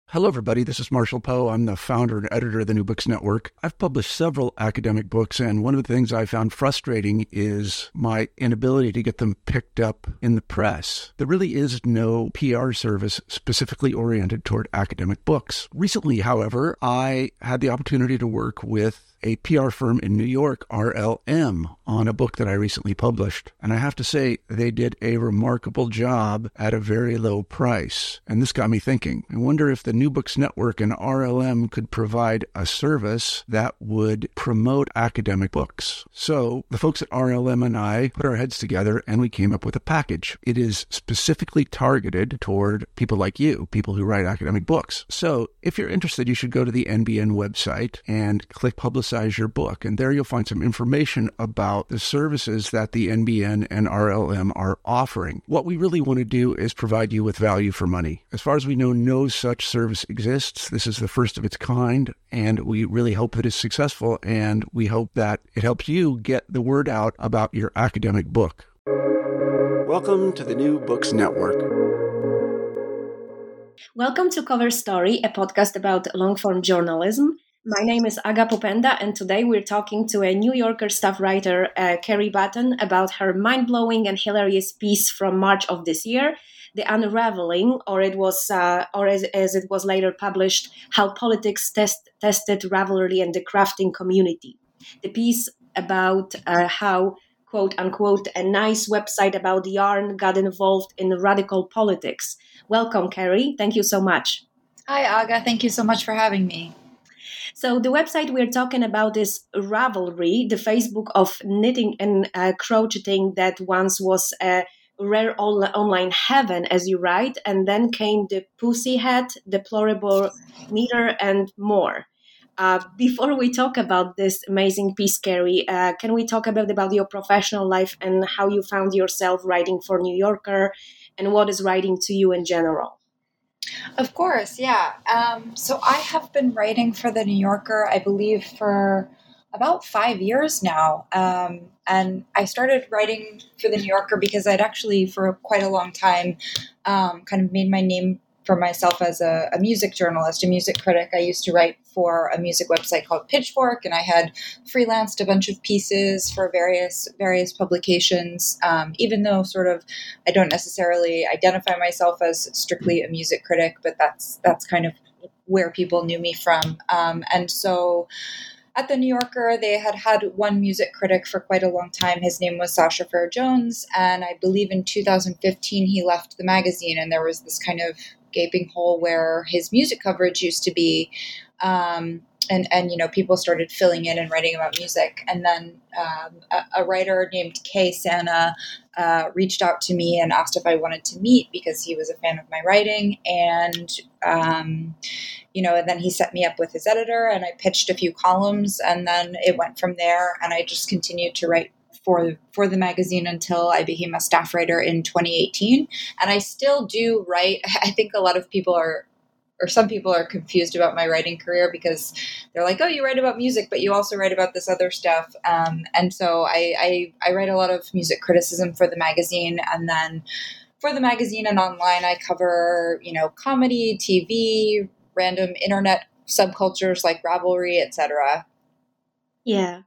Hello, everybody. This is Marshall Poe. I'm the founder and editor of the New Books Network. I've published several academic books, and one of the things I found frustrating is my inability to get them picked up in the press. There really is no PR service specifically oriented toward academic books. Recently, however, I had the opportunity to work with a PR firm in New York, RLM, on a book that I recently published. And I have to say, they did a remarkable job at a very low price. And this got me thinking. I wonder if the New Books Network and RLM could provide a service that would promote academic books. So the folks at RLM and I put our heads together and we came up with a package. It is specifically targeted toward people like you, people who write academic books. So if you're interested, you should go to the NBN website and click Publicize Your Book. And there you'll find some information about the services that the NBN and RLM are offering. What we really want to do is provide you with value for money. As far as we know, no such service exists. This is the first of its kind, and we really hope that it's successful, and we hope that it helps you get the word out about your academic book. Welcome to the New Books Network. Welcome to Cover Story, a podcast about long-form journalism. My name is Aga Popenda, and today we're talking to a New Yorker staff writer, Kerry Button, about her mind-blowing and hilarious piece from March of this year, The Unraveling, or as it was later published, How Politics Tested Ravelry and the Crafting Community. The piece about how, quote-unquote, a nice website about yarn got involved in radical politics. Welcome, Kerry. Thank you so much. Hi, Aga. Thank you so much for having me. So the website we're talking about is Ravelry, the Facebook of knitting and crocheting that once was a rare online heaven, as you write, and then came the Pussy Hat, Deplorable Knitter, and more. Before we talk about this amazing piece, Kerry, can we talk about your professional life and how you found yourself writing for New Yorker and what is writing to you in general? Of course, yeah. So I have been writing for The New Yorker, I believe, for about 5 years now. And I started writing for The New Yorker because I'd actually, for quite a long time, kind of made my name for myself as a music journalist, a music critic. I used to write for a music website called Pitchfork, and I had freelanced a bunch of pieces for various publications, even though sort of I don't necessarily identify myself as strictly a music critic, but that's kind of where people knew me from. And so at The New Yorker, they had one music critic for quite a long time. His name was Sasha Fair Jones, and I believe in 2015 he left the magazine, and there was this kind of gaping hole where his music coverage used to be. And people started filling in and writing about music. And then a writer named Kay Sana reached out to me and asked if I wanted to meet because he was a fan of my writing. And, and then he set me up with his editor and I pitched a few columns and then it went from there. And I just continued to write for the magazine until I became a staff writer in 2018. And I still do write. I think a lot of people some people are confused about my writing career because they're like, oh, you write about music, but you also write about this other stuff. And so I write a lot of music criticism for the magazine. And then for the magazine and online, I cover, comedy, TV, random internet subcultures like Ravelry, etc. Yeah.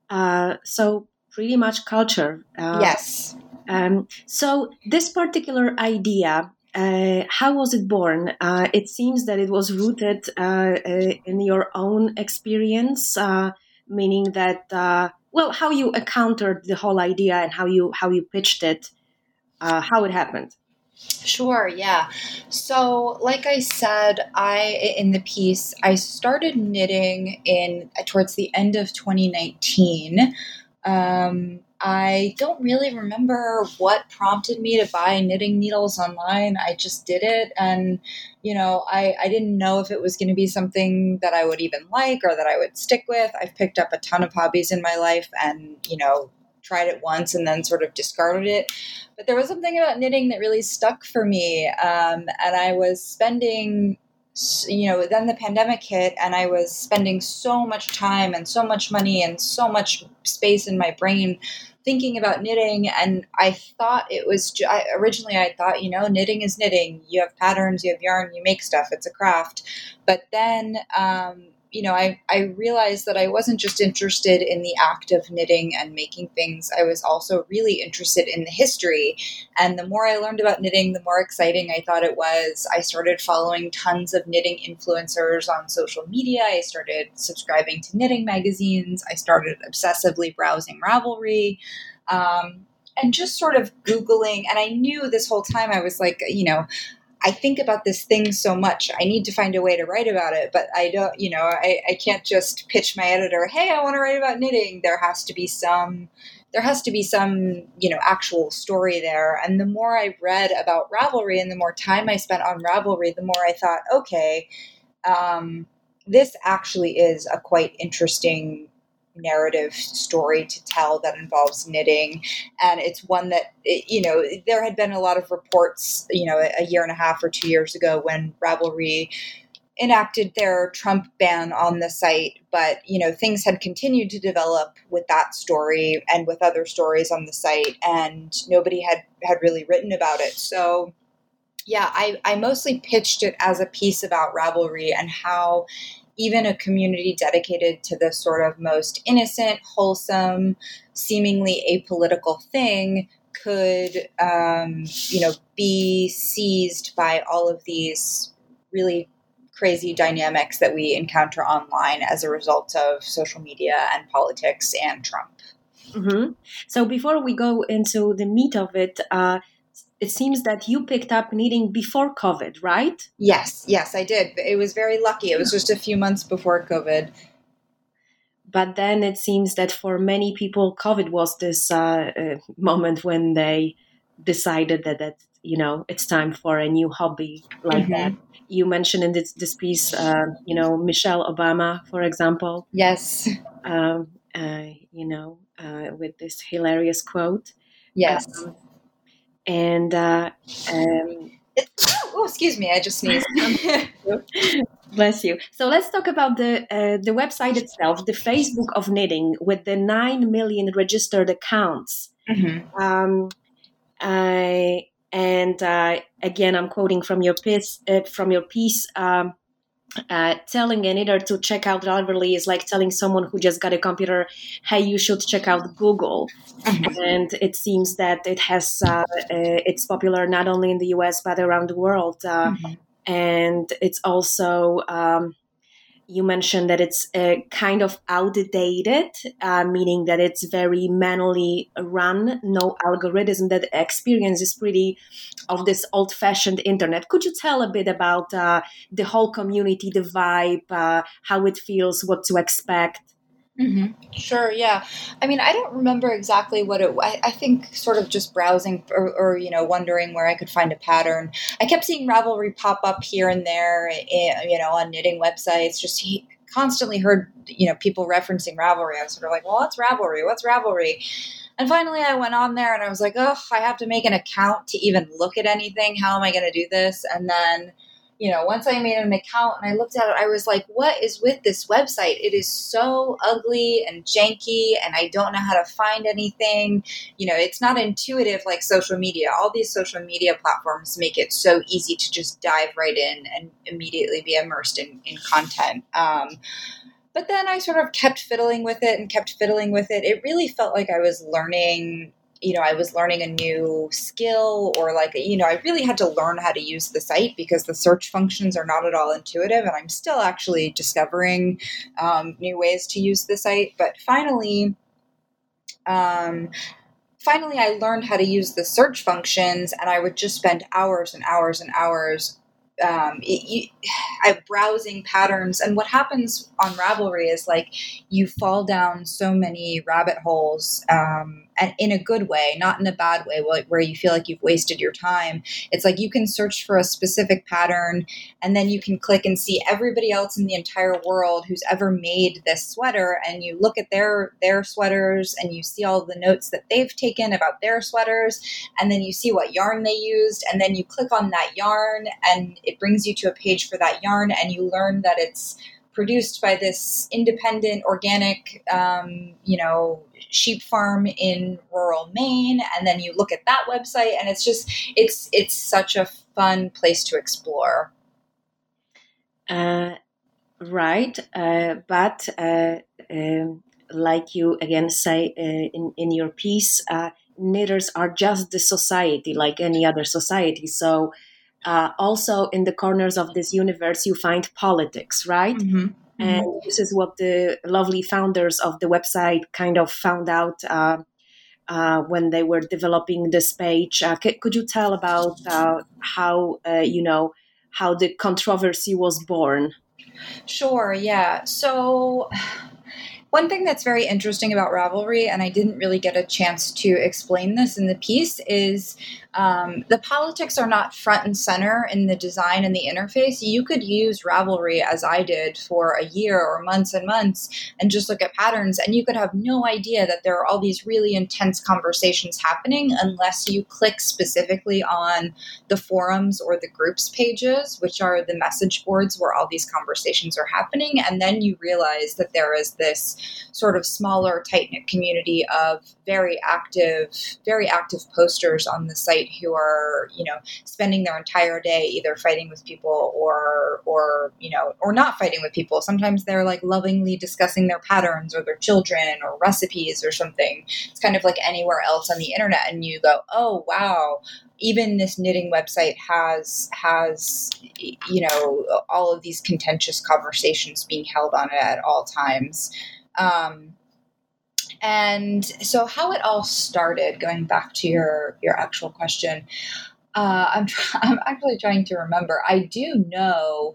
So pretty much culture. Yes. So this particular idea, how was it born? It seems that it was rooted in your own experience, meaning that, how you encountered the whole idea and how you pitched it, how it happened. Sure, yeah. So, like I said, in the piece, I started knitting towards the end of 2019. I don't really remember what prompted me to buy knitting needles online. I just did it. And, I didn't know if it was going to be something that I would even like or that I would stick with. I've picked up a ton of hobbies in my life and, tried it once and then sort of discarded it. But there was something about knitting that really stuck for me. And I was spending, then the pandemic hit and I was spending so much time and so much money and so much space in my brain thinking about knitting, and I thought it was originally I thought, knitting is knitting. You have patterns, you have yarn, you make stuff. It's a craft. But then I realized that I wasn't just interested in the act of knitting and making things. I was also really interested in the history. And the more I learned about knitting, the more exciting I thought it was. I started following tons of knitting influencers on social media. I started subscribing to knitting magazines. I started obsessively browsing Ravelry. And just sort of Googling. And I knew this whole time I was like, I think about this thing so much. I need to find a way to write about it, but I don't, I can't just pitch my editor, hey, I want to write about knitting. There has to be some, actual story there. And the more I read about Ravelry and the more time I spent on Ravelry, the more I thought, okay, this actually is a quite interesting narrative story to tell that involves knitting. And it's one that, there had been a lot of reports, a year and a half or 2 years ago when Ravelry enacted their Trump ban on the site. But, things had continued to develop with that story and with other stories on the site, and nobody had really written about it. So yeah, I mostly pitched it as a piece about Ravelry and how even a community dedicated to the sort of most innocent, wholesome, seemingly apolitical thing could, be seized by all of these really crazy dynamics that we encounter online as a result of social media and politics and Trump. Mm-hmm. So before we go into the meat of it, it seems that you picked up knitting before COVID, right? Yes, I did. It was very lucky. It was just a few months before COVID. But then it seems that for many people, COVID was this moment when they decided that it's time for a new hobby like that. You mentioned in this piece, Michelle Obama, for example. Yes. With this hilarious quote. Yes. Excuse me, I just sneezed. Bless you. So let's talk about the website itself, the Facebook of knitting, with the 9 million registered accounts. Mm-hmm. Again, I'm quoting from your piece. Telling a knitter to check out Ravelry is like telling someone who just got a computer, hey, you should check out Google. Mm-hmm. And it seems that it has it's popular not only in the US but around the world. Mm-hmm. And it's also you mentioned that it's kind of outdated, meaning that it's very manually run, no algorithm. That experience is pretty of this old-fashioned internet. Could you tell a bit about the whole community, the vibe, how it feels, what to expect? Mm-hmm. Sure, yeah. I mean, I don't remember exactly what it was. I think sort of just browsing or wondering where I could find a pattern. I kept seeing Ravelry pop up here and there, on knitting websites. Just constantly heard, people referencing Ravelry. I was sort of like, well, what's Ravelry? What's Ravelry? And finally I went on there and I was like, oh, I have to make an account to even look at anything. How am I going to do this? And then once I made an account and I looked at it, I was like, what is with this website? It is so ugly and janky and I don't know how to find anything. It's not intuitive like social media. All these social media platforms make it so easy to just dive right in and immediately be immersed in content. But then I sort of kept fiddling with it. It really felt like I was learning a new skill, or I really had to learn how to use the site because the search functions are not at all intuitive, and I'm still actually discovering new ways to use the site. But finally, I learned how to use the search functions, and I would just spend hours and hours and hours browsing patterns. And what happens on Ravelry is you fall down so many rabbit holes, and in a good way, not in a bad way, where you feel like you've wasted your time. It's like you can search for a specific pattern and then you can click and see everybody else in the entire world who's ever made this sweater, and you look at their sweaters and you see all the notes that they've taken about their sweaters, and then you see what yarn they used, and then you click on that yarn and it brings you to a page for that yarn, and you learn that it's produced by this independent organic, sheep farm in rural Maine. And then you look at that website, and it's such a fun place to explore. Right. But like you again say in your piece, knitters are just the society like any other society. So also in the corners of this universe, you find politics, right? Mm-hmm. And this is what the lovely founders of the website kind of found out when they were developing this page. Could you tell about how how the controversy was born? Sure, yeah. So one thing that's very interesting about Ravelry, and I didn't really get a chance to explain this in the piece, is the politics are not front and center in the design and the interface. You could use Ravelry, as I did, for a year or months and months and just look at patterns, and you could have no idea that there are all these really intense conversations happening unless you click specifically on the forums or the groups pages, which are the message boards where all these conversations are happening. And then you realize that there is this sort of smaller, tight-knit community of very active posters on the site who are, spending their entire day either fighting with people or not fighting with people. Sometimes they're like lovingly discussing their patterns or their children or recipes or something. It's kind of like anywhere else on the internet, and you go, oh wow, even this knitting website has all of these contentious conversations being held on it at all times. And so how it all started, going back to your actual question, I'm actually trying to remember. I do know,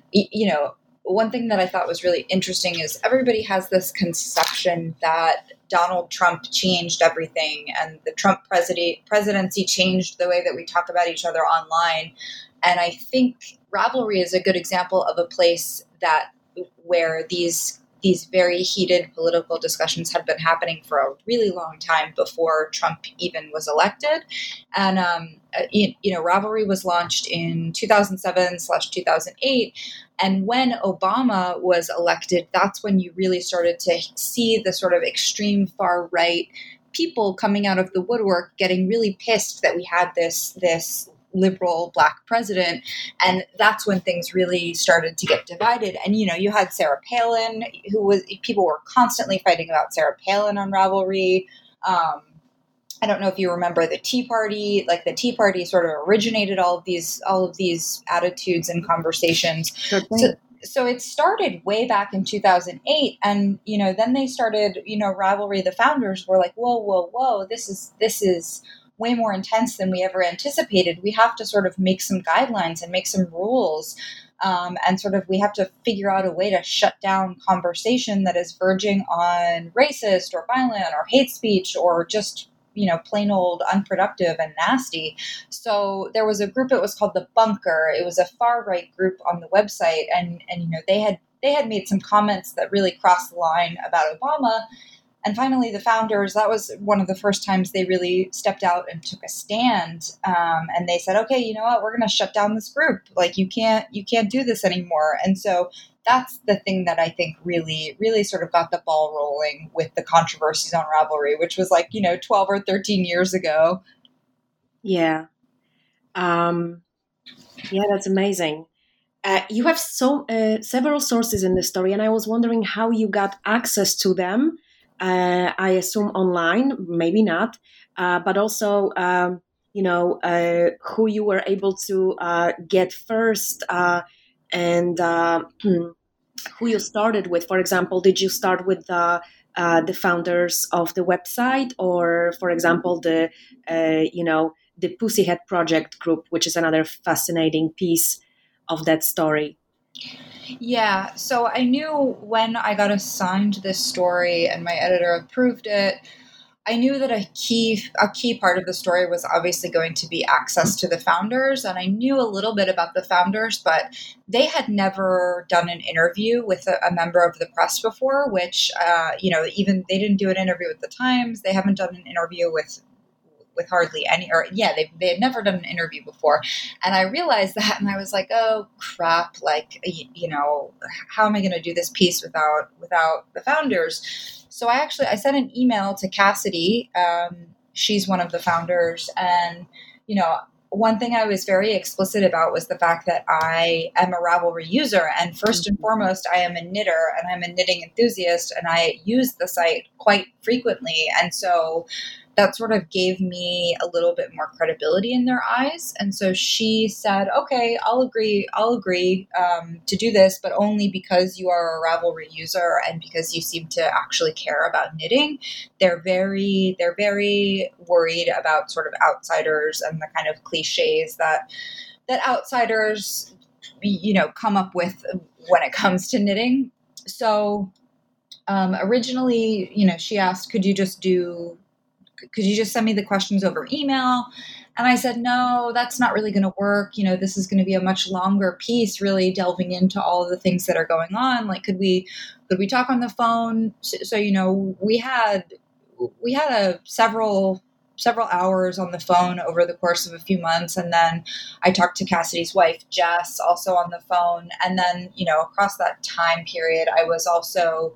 one thing that I thought was really interesting is everybody has this conception that Donald Trump changed everything and the Trump presidency changed the way that we talk about each other online. And I think Ravelry is a good example of a place where these very heated political discussions had been happening for a really long time before Trump even was elected. And, Ravelry was launched in 2007/2008. And when Obama was elected, that's when you really started to see the sort of extreme far right people coming out of the woodwork getting really pissed that we had this liberal Black president. And that's when things really started to get divided. And, you had Sarah Palin, people were constantly fighting about Sarah Palin on Ravelry. I don't know if you remember the Tea Party. Like the Tea Party sort of originated all of these attitudes and conversations. So it started way back in 2008, and then they started. Ravelry. The founders were like, whoa, this is way more intense than we ever anticipated. We have to sort of make some guidelines and make some rules. And sort of we have to figure out a way to shut down conversation that is verging on racist or violent or hate speech or just, plain old unproductive and nasty. So there was a group, it was called The Bunker. It was a far right group on the website. And they had made some comments that really crossed the line about Obama. And finally, the founders, that was one of the first times they really stepped out and took a stand. And they said, okay, you know what, we're going to shut down this group. Like, you can't do this anymore. And so that's the thing that I think really, really sort of got the ball rolling with the controversies on Ravelry, which was 12 or 13 years ago. Yeah. That's amazing. You have several sources in the story, and I was wondering how you got access to them. I assume online, maybe not, but also, who you were able to get first and who you started with. For example, did you start with the founders of the website, or, for example, the Pussyhead Project group, which is another fascinating piece of that story? Yeah, so I knew when I got assigned this story and my editor approved it, I knew that a key part of the story was obviously going to be access to the founders. And I knew a little bit about the founders, but they had never done an interview with a member of the press before, which, even they didn't do an interview with the Times. They haven't done an interview with with hardly any, or they had never done an interview before. And I realized that, and I was like, oh crap, like, how am I going to do this piece without the founders? So I sent an email to Cassidy. She's one of the founders. And, one thing I was very explicit about was the fact that I am a Ravelry user. And first and foremost, I am a knitter and I'm a knitting enthusiast, and I use the site quite frequently. And so that sort of gave me a little bit more credibility in their eyes. And so she said, okay, I'll agree to do this, but only because you are a Ravelry user and because you seem to actually care about knitting. They're very worried about sort of outsiders and the kind of cliches that outsiders, come up with when it comes to knitting. So originally, she asked, could you just send me the questions over email? And I said, no, that's not really going to work. This is going to be a much longer piece, really delving into all of the things that are going on. Like, could we talk on the phone? So we had several hours on the phone over the course of a few months. And then I talked to Cassidy's wife, Jess, also on the phone. And then, across that time period, I was also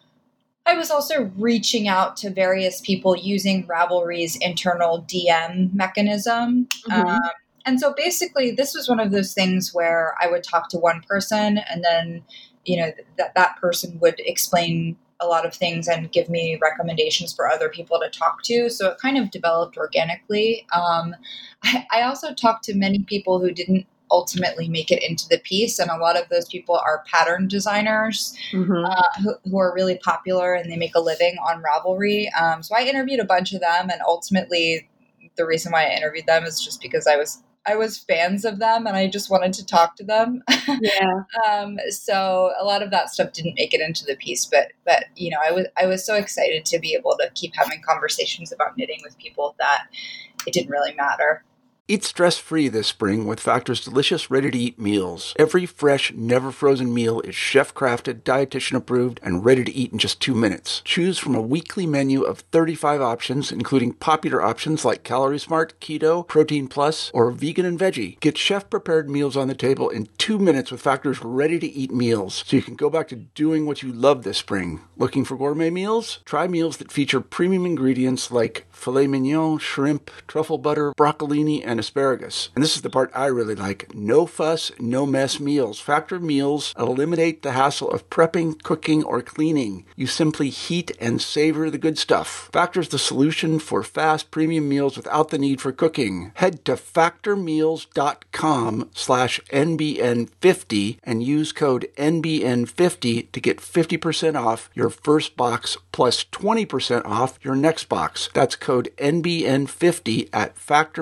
reaching out to various people using Ravelry's internal DM mechanism. Mm-hmm. And so basically this was one of those things where I would talk to one person, and then, that person would explain a lot of things and give me recommendations for other people to talk to. So it kind of developed organically. I also talked to many people who didn't ultimately make it into the piece, and a lot of those people are pattern designers who are really popular, and they make a living on Ravelry. So I interviewed a bunch of them, and ultimately the reason why I interviewed them is just because I was fans of them and I just wanted to talk to them. Yeah. So a lot of that stuff didn't make it into the piece, but I was so excited to be able to keep having conversations about knitting with people that it didn't really matter. Eat stress-free this spring with Factor's delicious, ready-to-eat meals. Every fresh, never-frozen meal is chef-crafted, dietitian-approved, and ready to eat in just 2 minutes. Choose from a weekly menu of 35 options, including popular options like Calorie Smart, Keto, Protein Plus, or Vegan and Veggie. Get chef-prepared meals on the table in 2 minutes with Factor's ready-to-eat meals, so you can go back to doing what you love this spring. Looking for gourmet meals? Try meals that feature premium ingredients like filet mignon, shrimp, truffle butter, broccolini, and asparagus. And this is the part I really like. No fuss, no mess meals. Factor meals eliminate the hassle of prepping, cooking, or cleaning. You simply heat and savor the good stuff. Factor's the solution for fast premium meals without the need for cooking. Head to factormeals.com/NBN50 and use code NBN50 to get 50% off your first box plus 20% off your next box. That's code NBN50 at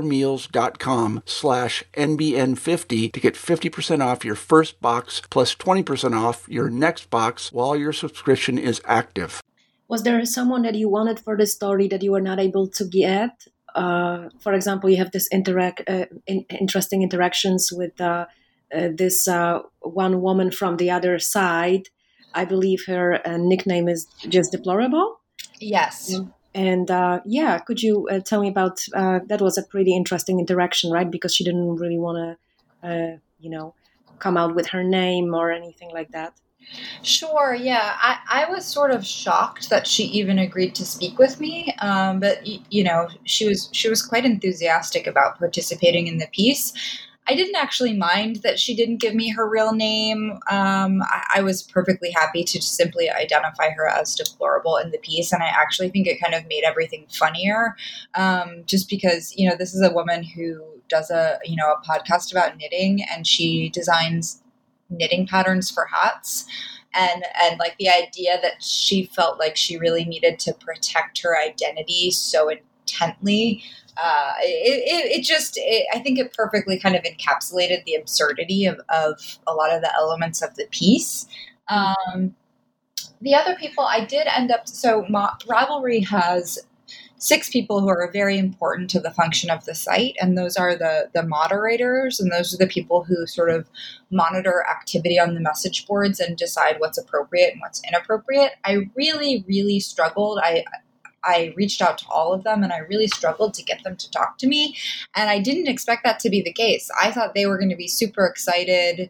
factormeals.com/NBN50 to get 50% off your first box plus 20% off your next box while your subscription is active. Was there someone that you wanted for the story that you were not able to get? For example, you have this interesting interactions with this one woman from the other side. I believe her nickname is just Deplorable. Yes. And could you tell me about that? Was a pretty interesting interaction, right? Because she didn't really want to, come out with her name or anything like that. Sure. Yeah. I was sort of shocked that she even agreed to speak with me. But she was quite enthusiastic about participating in the piece. I didn't actually mind that she didn't give me her real name. I was perfectly happy to just simply identify her as Deplorable in the piece. And I actually think it kind of made everything funnier, just because, this is a woman who does a podcast about knitting, and she designs knitting patterns for hats. And like the idea that she felt like she really needed to protect her identity so intently, I think it perfectly kind of encapsulated the absurdity of a lot of the elements of the piece. The other people I did end up, Ravelry has 6 people who are very important to the function of the site, and those are the moderators, and those are the people who sort of monitor activity on the message boards and decide what's appropriate and what's inappropriate. I really, really struggled. I reached out to all of them and I really struggled to get them to talk to me. And I didn't expect that to be the case. I thought they were going to be super excited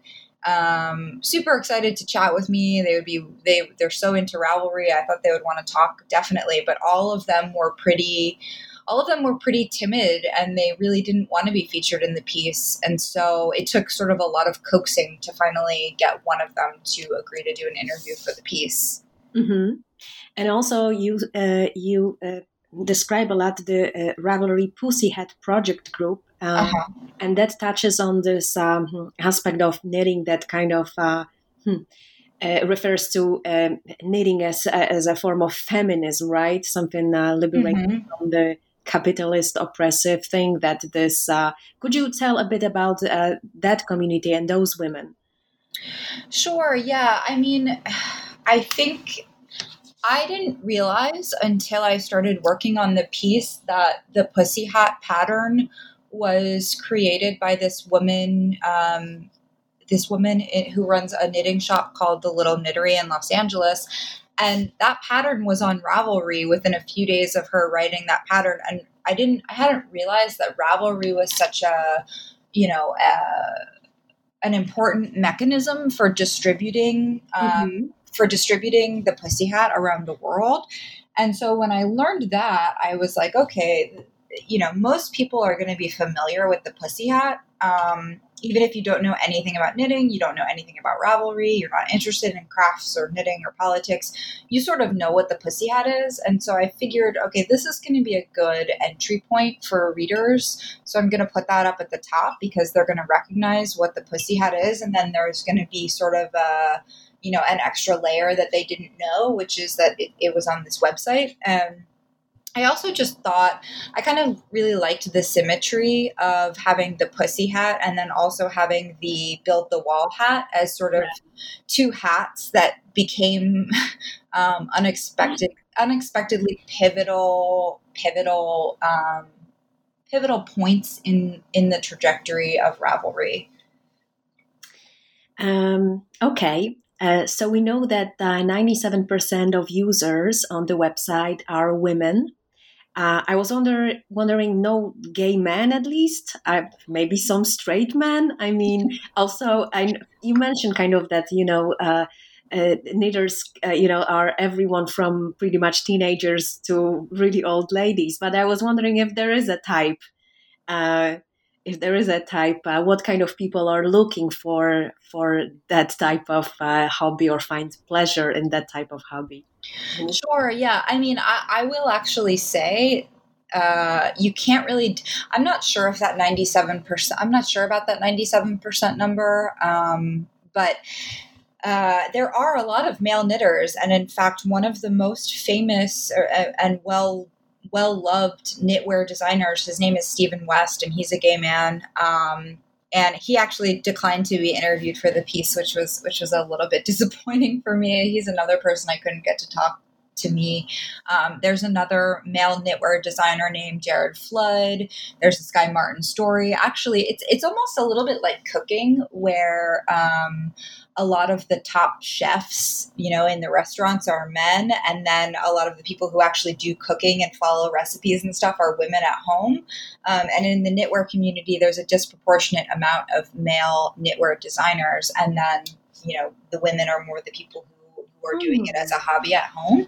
to chat with me. They're so into Ravelry. I thought they would want to talk, definitely, but all of them were pretty timid and they really didn't want to be featured in the piece. And so it took sort of a lot of coaxing to finally get one of them to agree to do an interview for the piece. Mm-hmm. And also you describe a lot the Ravelry Pussyhat project group. And that touches on this aspect of knitting that kind of refers to knitting as a form of feminism, right? Something liberating from the capitalist oppressive thing that this. Could you tell a bit about that community and those women? Sure, yeah. I mean, I think I didn't realize until I started working on the piece that the Pussy Hat pattern was created by this woman who runs a knitting shop called The Little Knittery in Los Angeles. And that pattern was on Ravelry within a few days of her writing that pattern. And I hadn't realized that Ravelry was such an important mechanism for distributing the Pussy Hat around the world. And so when I learned that, I was like, okay, most people are going to be familiar with the Pussy Hat. Even if you don't know anything about knitting, you don't know anything about Ravelry, you're not interested in crafts or knitting or politics, you sort of know what the Pussy Hat is. And so I figured, okay, this is going to be a good entry point for readers. So I'm going to put that up at the top because they're going to recognize what the Pussy Hat is. And then there's going to be sort of an extra layer that they didn't know, which is that it was on this website. And I also just thought I kind of really liked the symmetry of having the Pussy Hat and then also having the Build the Wall hat as sort of two hats that became unexpectedly pivotal points in the trajectory of Ravelry. Okay. So we know that 97% of users on the website are women. I was wondering, no gay men at least, maybe some straight men. I mean, also, you mentioned kind of that, knitters, are everyone from pretty much teenagers to really old ladies. But I was wondering if there is a type, what kind of people are looking for that type of hobby or find pleasure in that type of hobby. Sure. Yeah. I mean, I will actually say you can't really, I'm not sure if that 97%, I'm not sure about that 97% number. But there are a lot of male knitters. And in fact, one of the most famous and well-loved knitwear designers, his name is Stephen West, and he's a gay man. And he actually declined to be interviewed for the piece, which was a little bit disappointing for me. He's another person I couldn't get to talk to me. There's another male knitwear designer named Jared Flood. There's this guy, Martin Story. Actually, it's almost a little bit like cooking, where a lot of the top chefs, in the restaurants are men. And then a lot of the people who actually do cooking and follow recipes and stuff are women at home. And in the knitwear community, there's a disproportionate amount of male knitwear designers. And then, the women are more the people who are doing it as a hobby at home.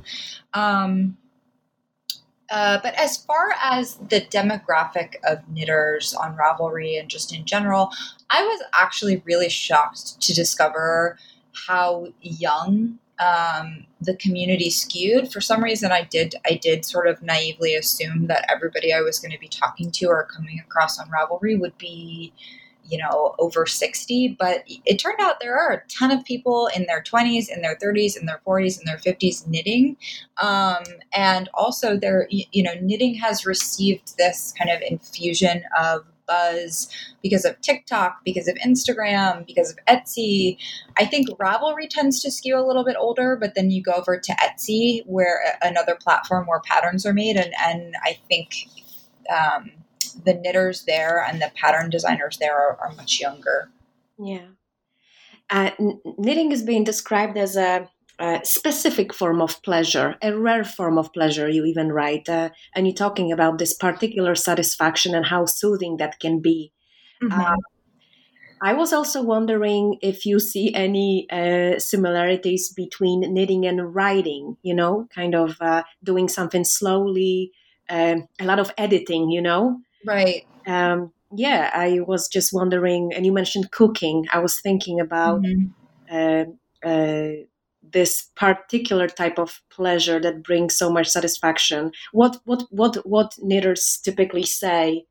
But as far as the demographic of knitters on Ravelry and just in general, I was actually really shocked to discover how young the community skewed. For some reason, I did sort of naively assume that everybody I was going to be talking to or coming across on Ravelry would be, over 60, but it turned out there are a ton of people in their 20s, in their 30s, in their 40s, in their 50s knitting. And also knitting has received this kind of infusion of buzz because of TikTok, because of Instagram, because of Etsy. I think Ravelry tends to skew a little bit older, but then you go over to Etsy, where another platform where patterns are made. And I think, the knitters there and the pattern designers there are much younger. Yeah. Knitting is being described as a specific form of pleasure, a rare form of pleasure, you even write. And you're talking about this particular satisfaction and how soothing that can be. Mm-hmm. I was also wondering if you see any similarities between knitting and writing, kind of doing something slowly, a lot of editing. Right. Yeah, I was just wondering, and you mentioned cooking. I was thinking about Mm-hmm. uh, uh, this particular type of pleasure that brings so much satisfaction. What knitters typically say?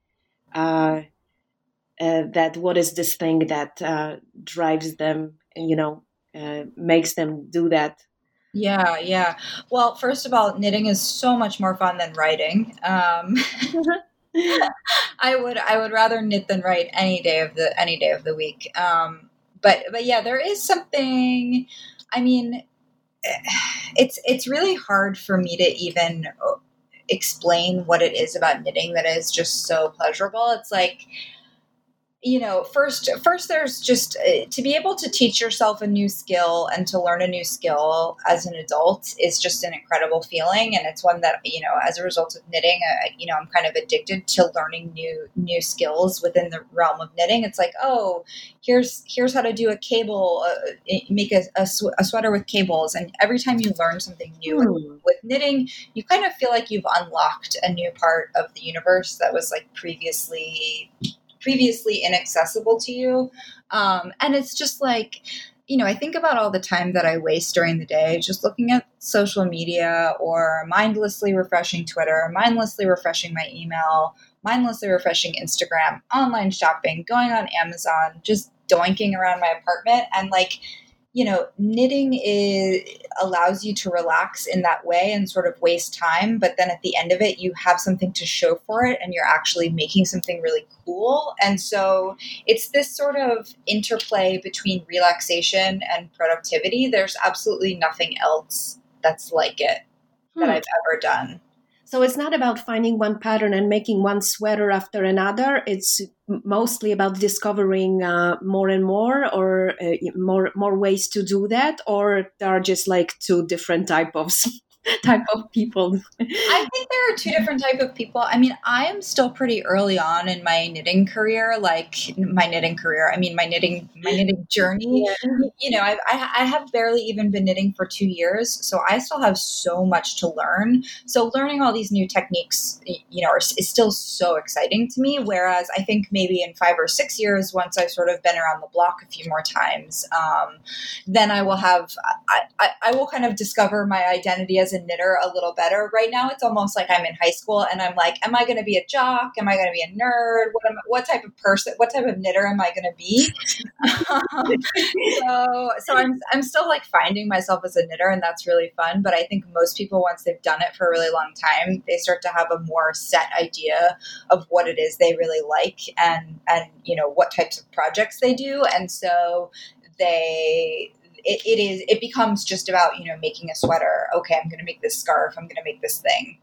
That what is this thing that drives them, makes them do that. Yeah, yeah. Well, first of all, knitting is so much more fun than writing. I would rather knit than write any day of the week. But yeah, there is something. I mean, it's really hard for me to even explain what it is about knitting that is just so pleasurable. It's like, first there's just to be able to teach yourself a new skill and to learn a new skill as an adult is just an incredible feeling, and it's one that, as a result of knitting, I'm kind of addicted to learning new skills within the realm of knitting. It's like, oh, here's how to do a cable, make a sweater with cables, and every time you learn something new with knitting, you kind of feel like you've unlocked a new part of the universe that was like previously inaccessible to you. And it's just like, I think about all the time that I waste during the day just looking at social media or mindlessly refreshing Twitter, mindlessly refreshing my email, mindlessly refreshing Instagram, online shopping, going on Amazon, just doinking around my apartment. And like, knitting allows you to relax in that way and sort of waste time. But then at the end of it, you have something to show for it and you're actually making something really cool. And so it's this sort of interplay between relaxation and productivity. There's absolutely nothing else that's like it that I've ever done. So it's not about finding one pattern and making one sweater after another. It's mostly about discovering more and more, or more ways to do that, or there are just like two different type of people. I think there are two different type of people. I mean, I am still pretty early on in my knitting career. My knitting journey. Yeah. I have barely even been knitting for 2 years, so I still have so much to learn. So learning all these new techniques, is still so exciting to me. Whereas I think maybe in 5 or 6 years, once I've sort of been around the block a few more times, then I will I will kind of discover my identity as a knitter a little better. Right now, it's almost like I'm in high school and I'm like, am I going to be a jock? Am I going to be a nerd? What type of person, what type of knitter am I going to be? So I'm still like finding myself as a knitter, and that's really fun. But I think most people, once they've done it for a really long time, they start to have a more set idea of what it is they really like and what types of projects they do. And so it becomes just about, making a sweater. Okay, I'm going to make this scarf. I'm going to make this thing.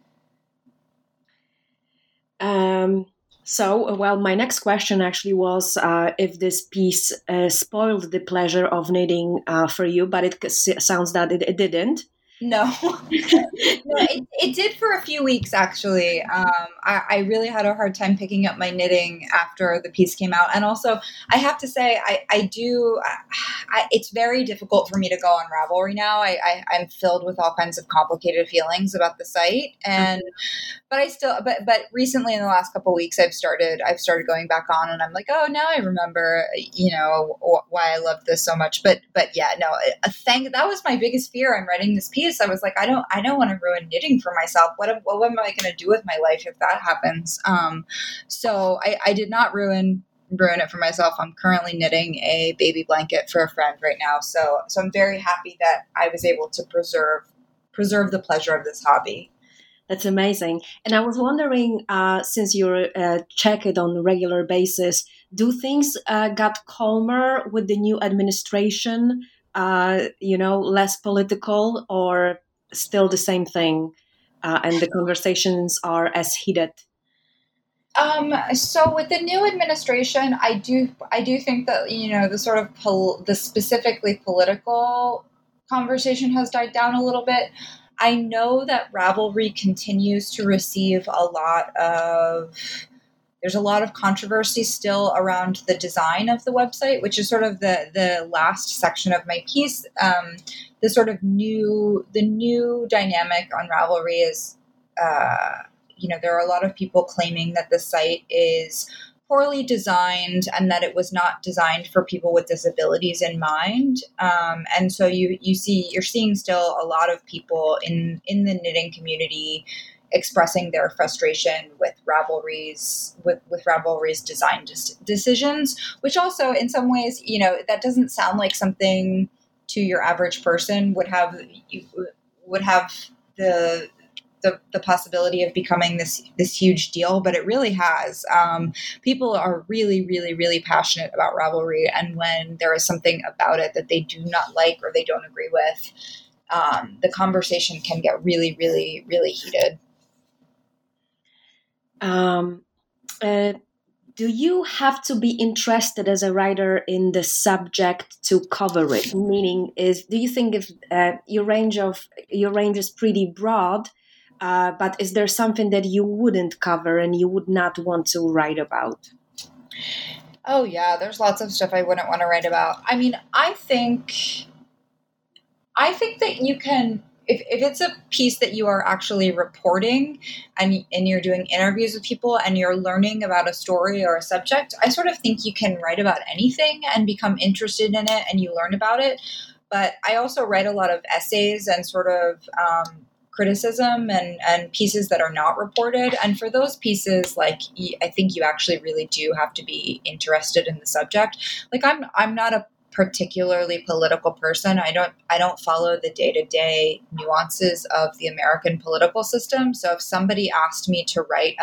My next question actually was if this piece spoiled the pleasure of knitting for you, but it sounds that it didn't. No, it did for a few weeks, actually. I really had a hard time picking up my knitting after the piece came out. And also, I have to say, it's very difficult for me to go on Ravelry now. I'm filled with all kinds of complicated feelings about the site. But recently in the last couple of weeks, I've started going back on, and I'm like, oh, now I remember, why I love this so much. But yeah, no, that was my biggest fear. I'm writing this piece. I was like, I don't want to ruin knitting for myself. What am I going to do with my life if that happens? So I did not ruin it for myself. I'm currently knitting a baby blanket for a friend right now. So I'm very happy that I was able to preserve the pleasure of this hobby. That's amazing. And I was wondering, since you check it on a regular basis, do things got calmer with the new administration? Less political, or still the same thing, and the conversations are as heated? So with the new administration, I do think that, the sort of the specifically political conversation has died down a little bit. I know that Ravelry continues to receive there's a lot of controversy still around the design of the website, which is sort of the last section of my piece. The sort of new dynamic on Ravelry is, there are a lot of people claiming that the site is poorly designed and that it was not designed for people with disabilities in mind. And so you're seeing still a lot of people in the knitting community expressing their frustration with Ravelry's design decisions, which also in some ways, that doesn't sound like something to your average person would have the possibility of becoming this huge deal, but it really has. People are really, really, really passionate about Ravelry, and when there is something about it that they do not like or they don't agree with, the conversation can get really, really, really heated. Do you have to be interested as a writer in the subject to cover it? Meaning, do you think if your range is pretty broad, but is there something that you wouldn't cover and you would not want to write about? Oh yeah, there's lots of stuff I wouldn't want to write about. I mean, I think that you can. If it's a piece that you are actually reporting and you're doing interviews with people and you're learning about a story or a subject, I sort of think you can write about anything and become interested in it and you learn about it. But I also write a lot of essays and sort of criticism and pieces that are not reported. And for those pieces, like, I think you actually really do have to be interested in the subject. Like I'm not a particularly political person. I don't follow the day-to-day nuances of the American political system. So if somebody asked me to write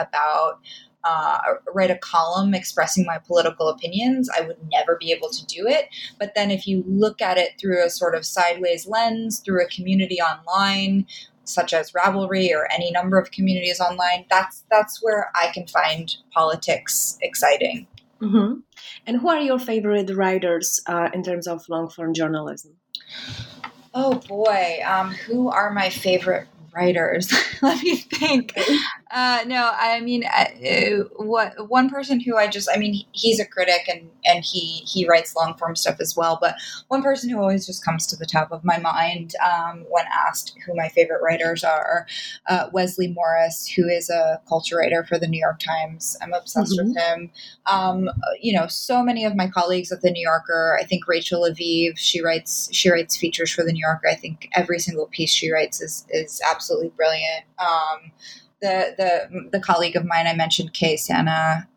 a column expressing my political opinions, I would never be able to do it. But then if you look at it through a sort of sideways lens, through a community online, such as Ravelry or any number of communities online, that's where I can find politics exciting. Mm-hmm. And who are your favorite writers in terms of long-form journalism? Oh boy, who are my favorite writers? Let me think. No, I mean, one person who he's a critic and he writes long form stuff as well. But one person who always just comes to the top of my mind when asked who my favorite writers are, Wesley Morris, who is a culture writer for the New York Times. I'm obsessed with him. So many of my colleagues at the New Yorker. I think Rachel Aviv, she writes features for the New Yorker. I think every single piece she writes is absolutely brilliant. The colleague of mine I mentioned, Kay Santa.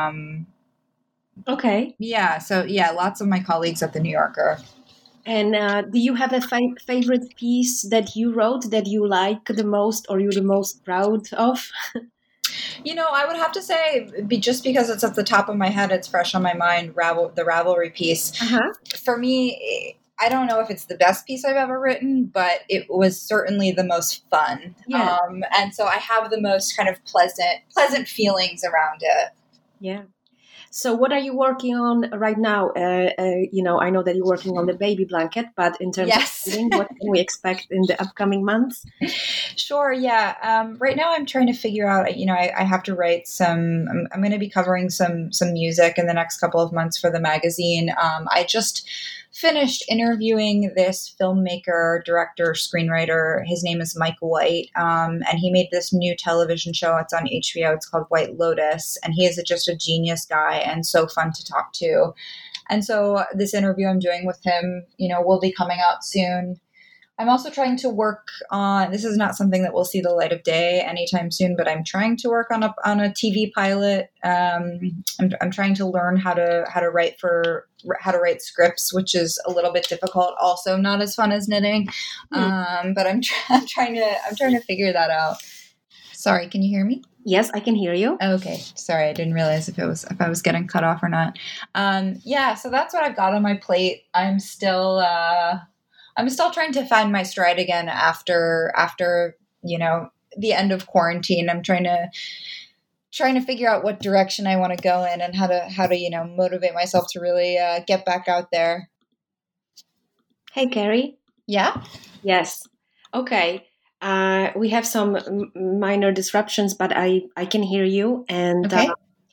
Okay. Yeah. So yeah, lots of my colleagues at the New Yorker. And do you have a favorite piece that you wrote that you like the most or you're the most proud of? I would have to say, just because it's at the top of my head, it's fresh on my mind, the Ravelry piece. Uh-huh. For me, I don't know if it's the best piece I've ever written, but it was certainly the most fun. Yeah. And so I have the most kind of pleasant feelings around it. Yeah. So what are you working on right now? I know that you're working on the baby blanket, but in terms of reading, what can we expect in the upcoming months? Sure. Yeah. Right now I'm trying to figure out, I have to write I'm going to be covering some music in the next couple of months for the magazine. I just finished interviewing this filmmaker, director, screenwriter. His name is Mike White, and he made this new television show. It's on HBO. It's called White Lotus, and he is just a genius guy and so fun to talk to. And so this interview I'm doing with him, will be coming out soon. I'm also trying to work on, this is not something that will see the light of day anytime soon, but I'm trying to work on a TV pilot. I'm trying to learn how to write scripts, which is a little bit difficult, also not as fun as knitting. But I'm trying to figure that out. Sorry, can you hear me? Yes, I can hear you. Okay. Sorry, I didn't realize if I was getting cut off or not. So that's what I've got on my plate. I'm still trying to find my stride again after the end of quarantine. I'm trying to figure out what direction I want to go in and how to motivate myself to really get back out there. Hey, Carrie. Yeah. Yes. Okay. We have some minor disruptions, but I can hear you. And Okay.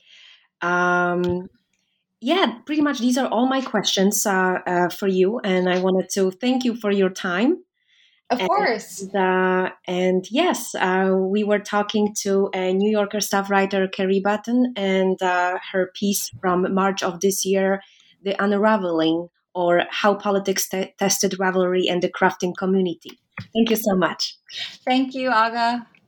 yeah, pretty much these are all my questions for you. And I wanted to thank you for your time. Of course. And yes, we were talking to a New Yorker staff writer, Kerry Button, and her piece from March of this year, The Unraveling, or How Politics Tested Rivalry and the Crafting Community. Thank you so much. Thank you, Aga.